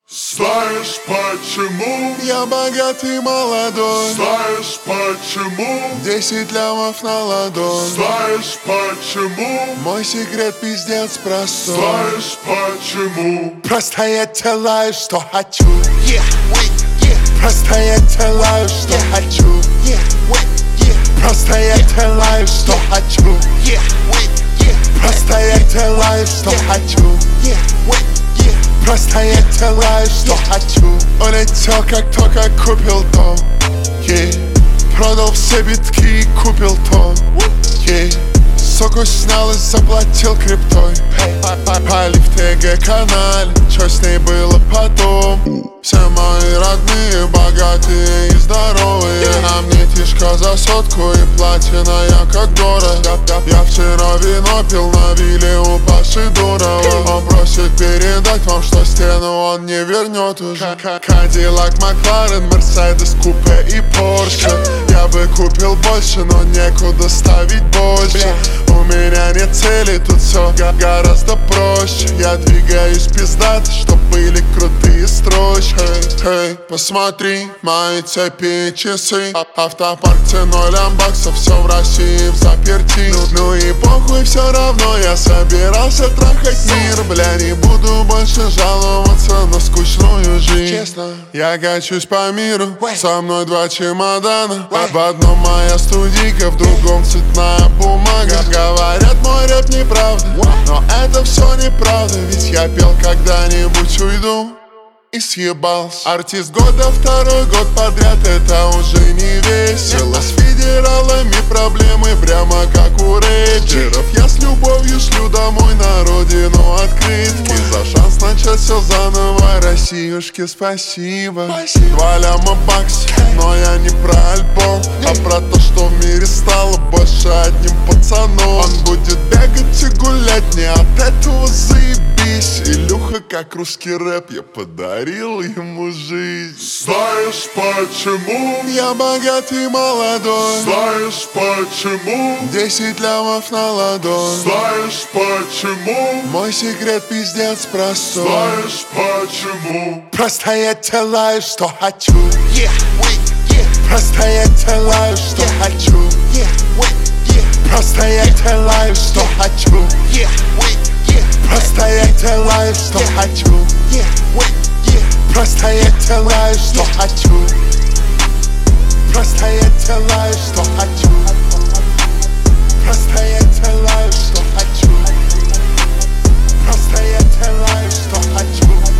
Знаешь почему? Я богатый молодой. Знаешь почему? 10 лямов на ладонь. Знаешь почему? Мой секрет пиздец простой. Знаешь почему? Просто я делаю, что хочу. Просто я делаю, что хочу. Просто я делаю, что хочу. Просто я делаю, что хочу. Просто я делаю, что хочу. Улетел, как только купил дом. Продал все битки и купил тон. Суку снял и заплатил криптой. Пали в ТГ-канале, что с ней было потом. Все мои родные, богатые и здоровые. А мне тишка за сотку и платина, я как город. Я вчера вино пил на вилле у Паши Дурова. Он просит передать вам, что стену он не вернет уже. Кадиллак, Макларен, Мерседес, Купе и Порше. Я бы купил больше, но некуда ставить больше. У меня нет цели, тут все гораздо проще. Я двигаюсь пиздато, чтоб были крутые строчки. Посмотри, мои цепи и часы. Автопарк ценой лямбаксов, все в России в заперти. Ну и похуй, все равно я собирался трахать мир. Бля, не буду больше жаловаться на скучную жизнь. Честно, я качусь по миру, со мной 2 чемодана. В одном моя студийка, в другом цветная бумага. Говорят, мой рэп неправда, но это все неправда. Ведь я пел когда-нибудь уйду и съебался. Артист года 2-й год подряд, это уже не весело. С федералами проблемы прямо как у рэперов. Я с любовью шлю домой на родину открытки. За шанс начать все заново, Россиюшке спасибо. 2 ляма баксов, но я не про альбом, а про то, что в мире стало больше одним пацаном. Он будет бегать и гулять, мне от этого заебись. Илюха, как русский рэп, я подарил ему жизнь. Знаешь почему? Я богатый молодой. Знаешь почему? 10 лямов на ладонь. Знаешь почему? Мой секрет пиздец простой. Знаешь почему? Просто я делаю, что хочу. Просто я делаю, что хочу. Просто я делаю, что хочу. Просто я делаю, что хочу. Просто я делаю, что хочу. Просто я делаю, что хочу. Просто я делаю, что хочу. Просто я делаю, что хочу.